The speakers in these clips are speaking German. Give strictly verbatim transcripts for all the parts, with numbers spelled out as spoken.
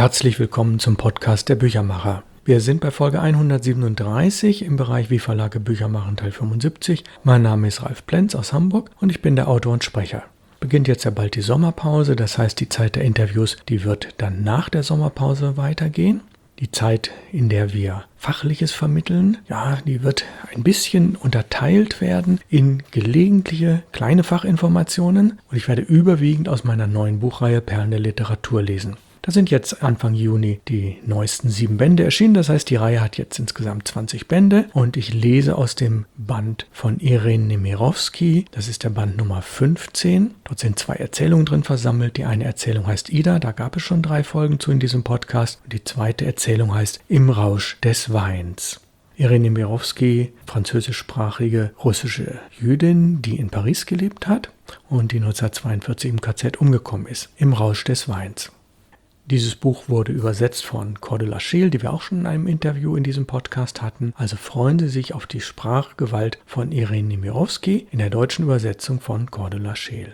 Herzlich willkommen zum Podcast der Büchermacher. Wir sind bei Folge hundertsiebenunddreißig im Bereich Wie Verlage Bücher machen, Teil fünfundsiebzig. Mein Name ist Ralf Plenz aus Hamburg und ich bin der Autor und Sprecher. Beginnt jetzt ja bald die Sommerpause, das heißt die Zeit der Interviews, die wird dann nach der Sommerpause weitergehen. Die Zeit, in der wir Fachliches vermitteln, ja, die wird ein bisschen unterteilt werden in gelegentliche kleine Fachinformationen und ich werde überwiegend aus meiner neuen Buchreihe Perlen der Literatur lesen. Da sind jetzt Anfang Juni die neuesten sieben Bände erschienen, das heißt, die Reihe hat jetzt insgesamt zwanzig Bände und ich lese aus dem Band von Irene Nemirovsky, das ist der Band Nummer fünfzehn. Dort sind zwei Erzählungen drin versammelt. Die eine Erzählung heißt Ida, da gab es schon drei Folgen zu in diesem Podcast. Und die zweite Erzählung heißt Im Rausch des Weins. Irene Nemirovsky, französischsprachige russische Jüdin, die in Paris gelebt hat und die neunzehnhundertzweiundvierzig im K Z umgekommen ist. Im Rausch des Weins. Dieses Buch wurde übersetzt von Cordula Scheel, die wir auch schon in einem Interview in diesem Podcast hatten. Also freuen Sie sich auf die Sprachgewalt von Irene Nemirovsky in der deutschen Übersetzung von Cordula Scheel.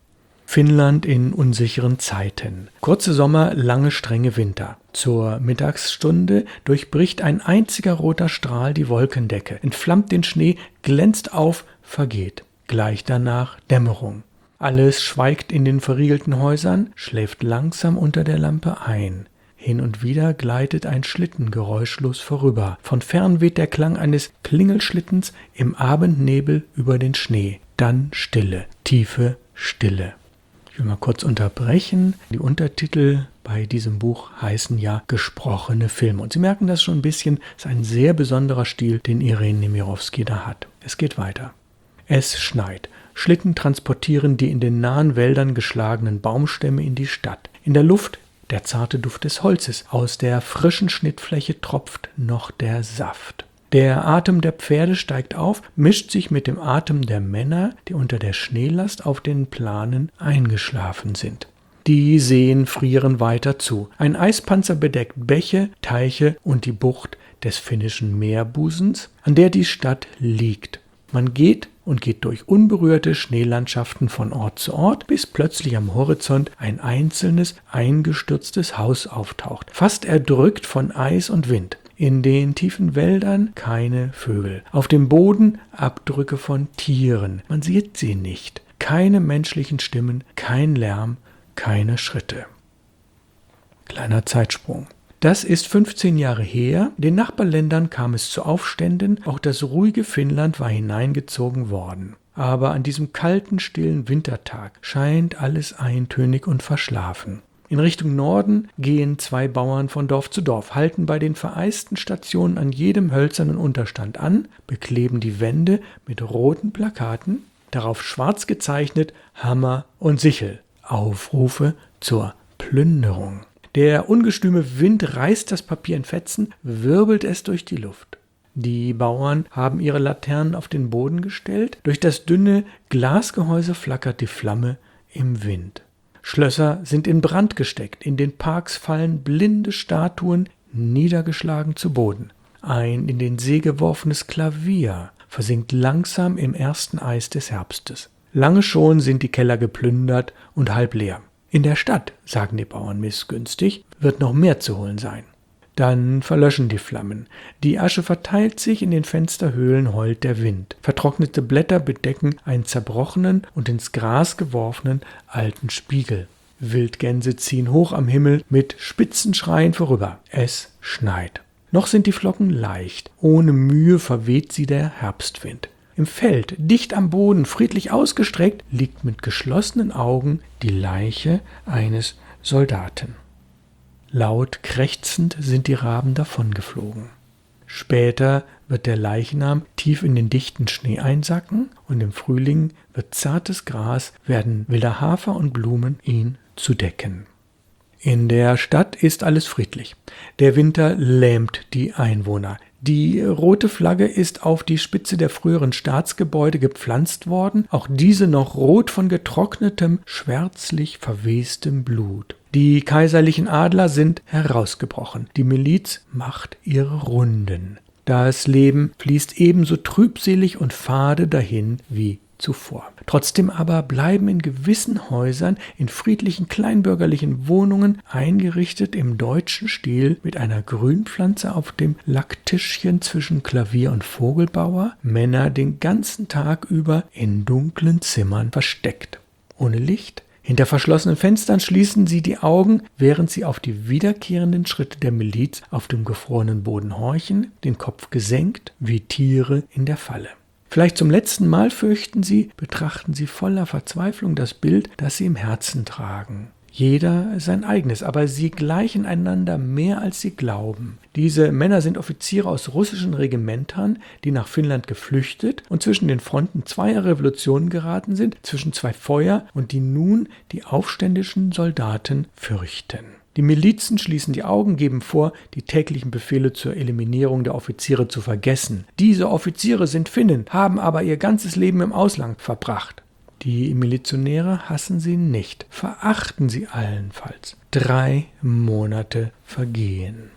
Finnland in unsicheren Zeiten. Kurze Sommer, lange strenge Winter. Zur Mittagsstunde durchbricht ein einziger roter Strahl die Wolkendecke, entflammt den Schnee, glänzt auf, vergeht. Gleich danach Dämmerung. Alles schweigt in den verriegelten Häusern, schläft langsam unter der Lampe ein. Hin und wieder gleitet ein Schlitten geräuschlos vorüber. Von fern weht der Klang eines Klingelschlittens im Abendnebel über den Schnee. Dann Stille, tiefe Stille. Ich will mal kurz unterbrechen. Die Untertitel bei diesem Buch heißen ja gesprochene Filme. Und Sie merken das schon ein bisschen, es ist ein sehr besonderer Stil, den Irene Nemirovsky da hat. Es geht weiter. Es schneit. Schlitten transportieren die in den nahen Wäldern geschlagenen Baumstämme in die Stadt. In der Luft der zarte Duft des Holzes. Aus der frischen Schnittfläche tropft noch der Saft. Der Atem der Pferde steigt auf, mischt sich mit dem Atem der Männer, die unter der Schneelast auf den Planen eingeschlafen sind. Die Seen frieren weiter zu. Ein Eispanzer bedeckt Bäche, Teiche und die Bucht des finnischen Meerbusens, an der die Stadt liegt. Man geht und geht durch unberührte Schneelandschaften von Ort zu Ort, bis plötzlich am Horizont ein einzelnes, eingestürztes Haus auftaucht, fast erdrückt von Eis und Wind. In den tiefen Wäldern keine Vögel. Auf dem Boden Abdrücke von Tieren. Man sieht sie nicht. Keine menschlichen Stimmen, kein Lärm, keine Schritte. Kleiner Zeitsprung. Das ist fünfzehn Jahre her. Den Nachbarländern kam es zu Aufständen. Auch das ruhige Finnland war hineingezogen worden. Aber an diesem kalten, stillen Wintertag scheint alles eintönig und verschlafen. In Richtung Norden gehen zwei Bauern von Dorf zu Dorf, halten bei den vereisten Stationen an jedem hölzernen Unterstand an, bekleben die Wände mit roten Plakaten, darauf schwarz gezeichnet Hammer und Sichel, Aufrufe zur Plünderung. Der ungestüme Wind reißt das Papier in Fetzen, wirbelt es durch die Luft. Die Bauern haben ihre Laternen auf den Boden gestellt. Durch das dünne Glasgehäuse flackert die Flamme im Wind. Schlösser sind in Brand gesteckt. In den Parks fallen blinde Statuen niedergeschlagen zu Boden. Ein in den See geworfenes Klavier versinkt langsam im ersten Eis des Herbstes. Lange schon sind die Keller geplündert und halb leer. In der Stadt, sagen die Bauern missgünstig, wird noch mehr zu holen sein. Dann verlöschen die Flammen. Die Asche verteilt sich, in den Fensterhöhlen heult der Wind. Vertrocknete Blätter bedecken einen zerbrochenen und ins Gras geworfenen alten Spiegel. Wildgänse ziehen hoch am Himmel mit spitzen Schreien vorüber. Es schneit. Noch sind die Flocken leicht. Ohne Mühe verweht sie der Herbstwind. Im Feld, dicht am Boden, friedlich ausgestreckt, liegt mit geschlossenen Augen die Leiche eines Soldaten. Laut krächzend sind die Raben davongeflogen. Später wird der Leichnam tief in den dichten Schnee einsacken und im Frühling wird zartes Gras, werden wilder Hafer und Blumen ihn zu decken. In der Stadt ist alles friedlich. Der Winter lähmt die Einwohner. Die rote Flagge ist auf die Spitze der früheren Staatsgebäude gepflanzt worden, auch diese noch rot von getrocknetem, schwärzlich verwestem Blut. Die kaiserlichen Adler sind herausgebrochen, die Miliz macht ihre Runden. Das Leben fließt ebenso trübselig und fade dahin wie zuvor. Trotzdem aber bleiben in gewissen Häusern, in friedlichen kleinbürgerlichen Wohnungen, eingerichtet im deutschen Stil mit einer Grünpflanze auf dem Lacktischchen zwischen Klavier und Vogelbauer, Männer den ganzen Tag über in dunklen Zimmern versteckt. Ohne Licht, hinter verschlossenen Fenstern schließen sie die Augen, während sie auf die wiederkehrenden Schritte der Miliz auf dem gefrorenen Boden horchen, den Kopf gesenkt, wie Tiere in der Falle. Vielleicht zum letzten Mal, fürchten sie, betrachten sie voller Verzweiflung das Bild, das sie im Herzen tragen. Jeder sein eigenes, aber sie gleichen einander mehr, als sie glauben. Diese Männer sind Offiziere aus russischen Regimentern, die nach Finnland geflüchtet und zwischen den Fronten zweier Revolutionen geraten sind, zwischen zwei Feuer und die nun die aufständischen Soldaten fürchten. Die Milizen schließen die Augen, geben vor, die täglichen Befehle zur Eliminierung der Offiziere zu vergessen. Diese Offiziere sind Finnen, haben aber ihr ganzes Leben im Ausland verbracht. Die Milizionäre hassen sie nicht, verachten sie allenfalls. Drei Monate vergehen.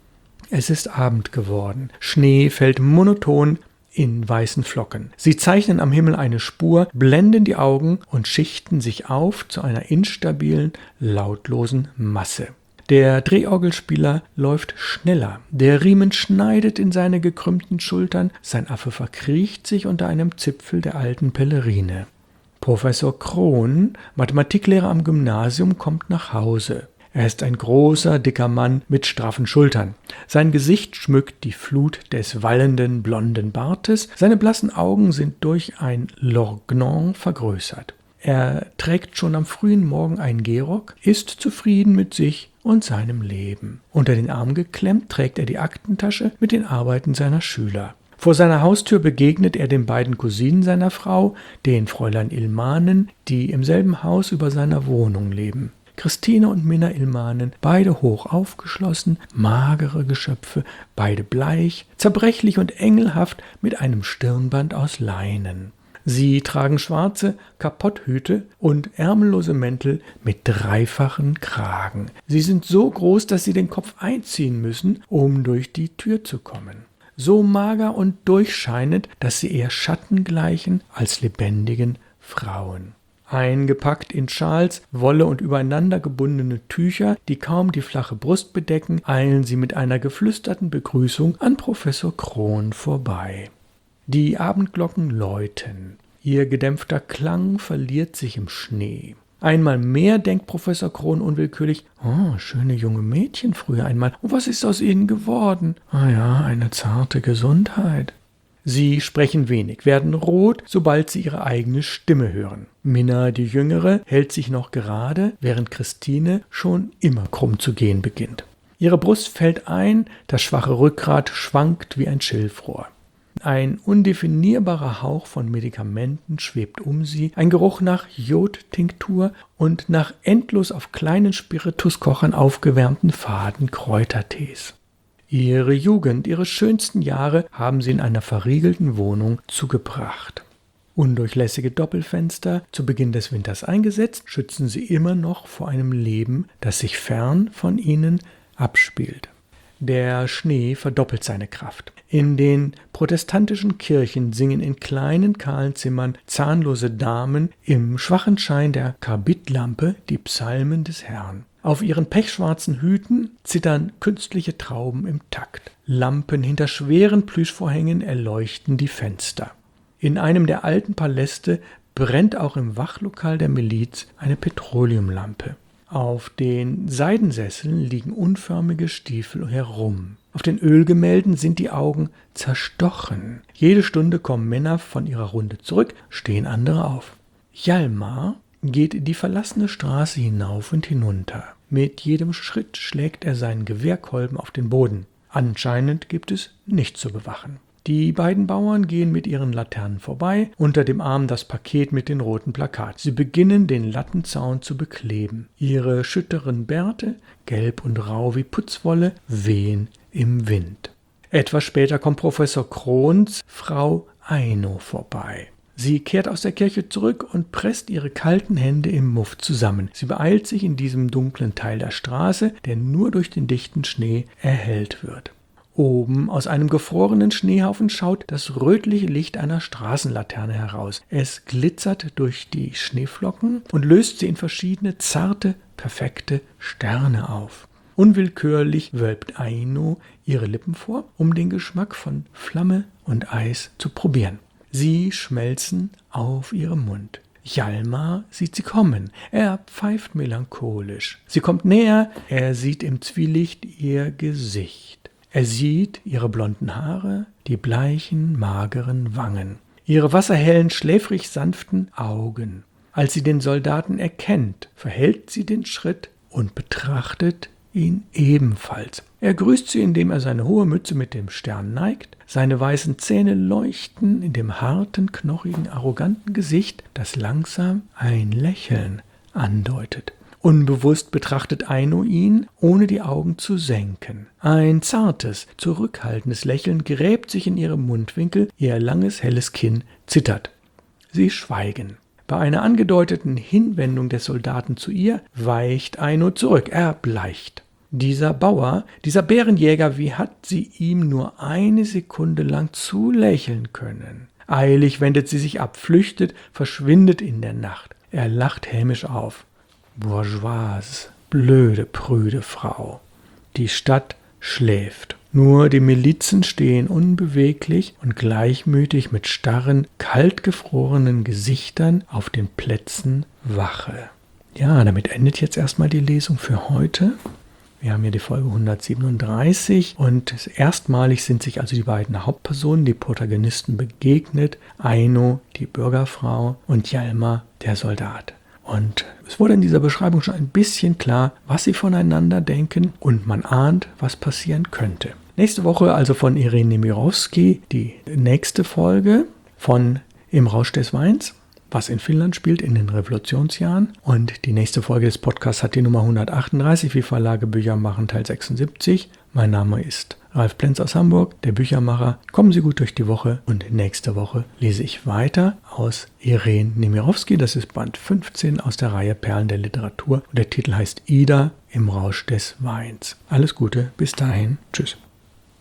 Es ist Abend geworden. Schnee fällt monoton in weißen Flocken. Sie zeichnen am Himmel eine Spur, blenden die Augen und schichten sich auf zu einer instabilen, lautlosen Masse. Der Drehorgelspieler läuft schneller. Der Riemen schneidet in seine gekrümmten Schultern. Sein Affe verkriecht sich unter einem Zipfel der alten Pelerine. Professor Krohn, Mathematiklehrer am Gymnasium, kommt nach Hause. Er ist ein großer, dicker Mann mit straffen Schultern. Sein Gesicht schmückt die Flut des wallenden, blonden Bartes. Seine blassen Augen sind durch ein Lorgnon vergrößert. Er trägt schon am frühen Morgen einen Gehrock, ist zufrieden mit sich und seinem Leben. Unter den Arm geklemmt trägt er die Aktentasche mit den Arbeiten seiner Schüler. Vor seiner Haustür begegnet er den beiden Cousinen seiner Frau, den Fräulein Ilmanen, die im selben Haus über seiner Wohnung leben. Christine und Minna Ilmanen, beide hoch aufgeschlossen, magere Geschöpfe, beide bleich, zerbrechlich und engelhaft mit einem Stirnband aus Leinen. Sie tragen schwarze Kapotthüte und ärmellose Mäntel mit dreifachen Kragen. Sie sind so groß, dass sie den Kopf einziehen müssen, um durch die Tür zu kommen. So mager und durchscheinend, dass sie eher Schatten gleichen als lebendigen Frauen. Eingepackt in Schals, Wolle und übereinander gebundene Tücher, die kaum die flache Brust bedecken, eilen sie mit einer geflüsterten Begrüßung an Professor Krohn vorbei. Die Abendglocken läuten. Ihr gedämpfter Klang verliert sich im Schnee. Einmal mehr denkt Professor Krohn unwillkürlich, oh, schöne junge Mädchen früher einmal. Und was ist aus ihnen geworden? Ah ja, eine zarte Gesundheit. Sie sprechen wenig, werden rot, sobald sie ihre eigene Stimme hören. Minna, die Jüngere, hält sich noch gerade, während Christine schon immer krumm zu gehen beginnt. Ihre Brust fällt ein, das schwache Rückgrat schwankt wie ein Schilfrohr. Ein undefinierbarer Hauch von Medikamenten schwebt um sie, ein Geruch nach Jodtinktur und nach endlos auf kleinen Spirituskochern aufgewärmten faden Kräutertees. Ihre Jugend, ihre schönsten Jahre haben sie in einer verriegelten Wohnung zugebracht. Undurchlässige Doppelfenster, zu Beginn des Winters eingesetzt, schützen sie immer noch vor einem Leben, das sich fern von ihnen abspielt. Der Schnee verdoppelt seine Kraft. In den protestantischen Kirchen singen in kleinen, kahlen Zimmern zahnlose Damen im schwachen Schein der Karbidlampe die Psalmen des Herrn. Auf ihren pechschwarzen Hüten zittern künstliche Trauben im Takt. Lampen hinter schweren Plüschvorhängen erleuchten die Fenster. In einem der alten Paläste brennt auch im Wachlokal der Miliz eine Petroleumlampe. Auf den Seidensesseln liegen unförmige Stiefel herum. Auf den Ölgemälden sind die Augen zerstochen. Jede Stunde kommen Männer von ihrer Runde zurück, stehen andere auf. Hjalmar geht die verlassene Straße hinauf und hinunter. Mit jedem Schritt schlägt er seinen Gewehrkolben auf den Boden. Anscheinend gibt es nichts zu bewachen. Die beiden Bauern gehen mit ihren Laternen vorbei, unter dem Arm das Paket mit den roten Plakaten. Sie beginnen, den Lattenzaun zu bekleben. Ihre schütteren Bärte, gelb und rau wie Putzwolle, wehen im Wind. Etwas später kommt Professor Krohns Frau Eino vorbei. Sie kehrt aus der Kirche zurück und presst ihre kalten Hände im Muff zusammen. Sie beeilt sich in diesem dunklen Teil der Straße, der nur durch den dichten Schnee erhellt wird. Oben aus einem gefrorenen Schneehaufen schaut das rötliche Licht einer Straßenlaterne heraus. Es glitzert durch die Schneeflocken und löst sie in verschiedene zarte, perfekte Sterne auf. Unwillkürlich wölbt Aino ihre Lippen vor, um den Geschmack von Flamme und Eis zu probieren. Sie schmelzen auf ihrem Mund. Hjalmar sieht sie kommen. Er pfeift melancholisch. Sie kommt näher. Er sieht im Zwielicht ihr Gesicht. Er sieht ihre blonden Haare, die bleichen, mageren Wangen, ihre wasserhellen, schläfrig sanften Augen. Als sie den Soldaten erkennt, verhält sie den Schritt und betrachtet ihn ebenfalls. Er grüßt sie, indem er seine hohe Mütze mit dem Stern neigt. Seine weißen Zähne leuchten in dem harten, knochigen, arroganten Gesicht, das langsam ein Lächeln andeutet. Unbewusst betrachtet Aino ihn, ohne die Augen zu senken. Ein zartes, zurückhaltendes Lächeln gräbt sich in ihrem Mundwinkel, ihr langes, helles Kinn zittert. Sie schweigen. Bei einer angedeuteten Hinwendung des Soldaten zu ihr weicht Aino zurück. Er bleicht. Dieser Bauer, dieser Bärenjäger, wie hat sie ihm nur eine Sekunde lang zulächeln können? Eilig wendet sie sich ab, flüchtet, verschwindet in der Nacht. Er lacht hämisch auf. Bourgeoise, blöde, prüde Frau. Die Stadt schläft. Nur die Milizen stehen unbeweglich und gleichmütig mit starren, kaltgefrorenen Gesichtern auf den Plätzen Wache. Ja, damit endet jetzt erstmal die Lesung für heute. Wir haben hier die Folge hundertsiebenunddreißig und erstmalig sind sich also die beiden Hauptpersonen, die Protagonisten, begegnet. Aino, die Bürgerfrau, und Hjalmar, der Soldat. Und es wurde in dieser Beschreibung schon ein bisschen klar, was sie voneinander denken, und man ahnt, was passieren könnte. Nächste Woche also von Irene Nemirovsky die nächste Folge von Im Rausch des Weins, was in Finnland spielt in den Revolutionsjahren. Und die nächste Folge des Podcasts hat die Nummer hundertachtunddreißig, wie Verlage Bücher machen, Teil sechsundsiebzig. Mein Name ist Ralf Plenz aus Hamburg, der Büchermacher. Kommen Sie gut durch die Woche, und nächste Woche lese ich weiter aus Irene Nemirovsky. Das ist Band fünfzehn aus der Reihe Perlen der Literatur und der Titel heißt Ida im Rausch des Weins. Alles Gute, bis dahin, tschüss.